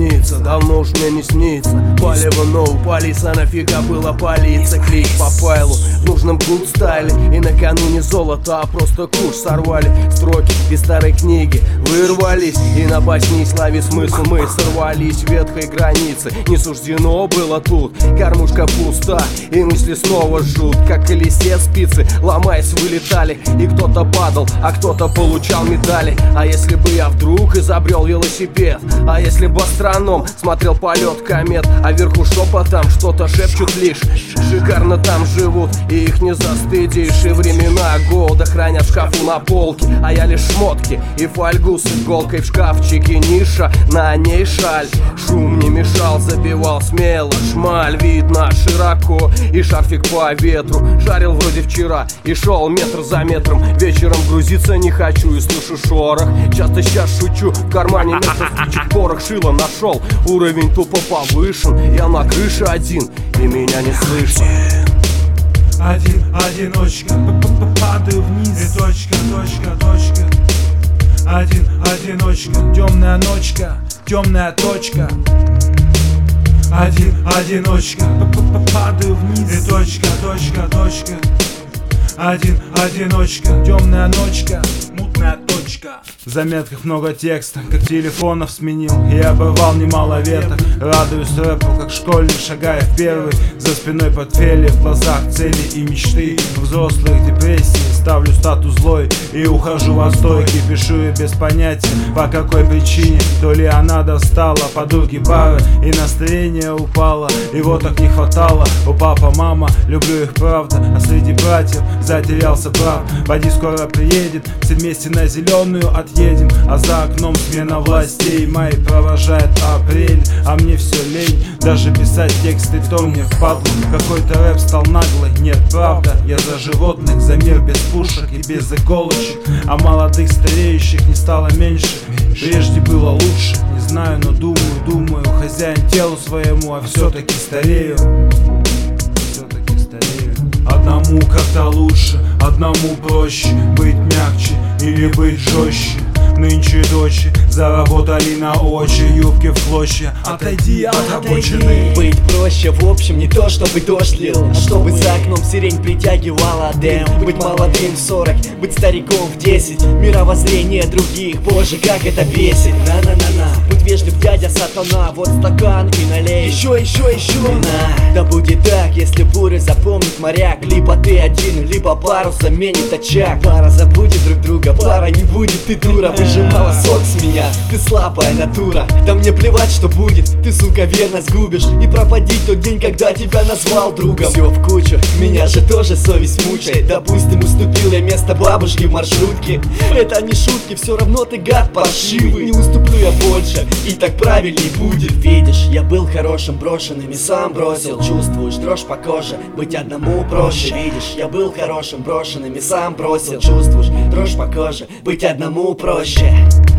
снится, давно уж мне не снится. Палево, но упалиться, нафига было палиться. Клик по файлу в нужном гуд-стайле. И накануне золото, а просто куш сорвали. Строки из старой книги вырвались, и на басне и славе смысл мы сорвались. Ветхой границы не суждено было тут. Кормушка пуста, и мысли снова жут. Как колесе спицы, ломаясь, вылетали. И кто-то падал, а кто-то получал медали. А если бы я вдруг изобрел велосипед? А если бы астроном смотрел полет комет? А вверху шепотом что-то шепчут лишь. Шикарно там живут, и их не застыдишь. И времена голода хранят в шкафу на полке. А я лишь шмотки и фольгу с иголкой в шкафчике. Ниша, на ней шаль. Шум не мешал, забивал смело шмаль. Видно широко, и шарфик по ветру. Шарил вроде вчера, и шел метр за метром. Вечером грузиться не хочу, и слышу шорох. Часто сейчас шучу, в кармане место спичек порох. Шило нашел, уровень тупо повышен. Я на крыше один, и меня не слышно. Одиночка, падаю вниз, и точка. Одиночка, темная ночка, темная точка. Одиночка, падаю вниз, и точка. Одиночка, темная ночка, мутная точка. В заметках много текста, как телефонов сменил. И оборвал немало веток. Радуюсь рэпу, как школьник, шагая в первый. За спиной портфели, в глазах цели и мечты. Взрослых депрессий, ставлю статус злой и ухожу во стойки. Пишу и без понятия, по какой причине. То ли она достала подруги бары, и настроение упало. Его так не хватало. У папа, мама, люблю их правда. А среди братьев затерялся прав. Води скоро приедет, все вместе на зеленую отъедем. А за окном смена властей. Май провожает апрель, а мне все лень. Даже писать тексты то мне впадло. Какой-то рэп стал наглый, нет, правда. Я за животных, за мир без пушек и без иголочек. А молодых стареющих не стало меньше. Прежде было лучше, не знаю, но думаю. Хозяин телу своему, а все-таки старею. Одному как-то лучше, одному проще. Быть мягче или быть жестче. Нынче дочи заработали на очи. Юбки в клочья, отойди от обочины. Быть проще, в общем, не то чтобы дождь лил, а чтобы за окном сирень притягивала дым. Быть молодым в 40, быть стариком в 10. Мировоззрение других, боже, как это бесит. На-на-на-на. Будь вежлив, дядя сатана, вот стакан и налей. Еще. На. Да будет так, если буря запомнит моряк. Либо ты один, либо пару заменит очаг. Пара забудет друг друга, пара не будет, ты дура. Выжимала сок с меня, ты слабая натура. Да мне плевать, что будет, ты, сука, верность губишь. И пропади тот день, когда тебя назвал другом. Все в кучу, меня же тоже совесть мучает. Допустим, уступил я место бабушке в маршрутке. Это не шутки, все равно ты гад паршивый. Не уступлю я больше, и так правильней будет. Видишь, я был хорошим, брошенным и сам бросил. Чувствуешь дрожь по коже, быть одному проще. Видишь, я был хорошим, брошенным и сам бросил. Чувствуешь дрожь по коже, быть одному проще.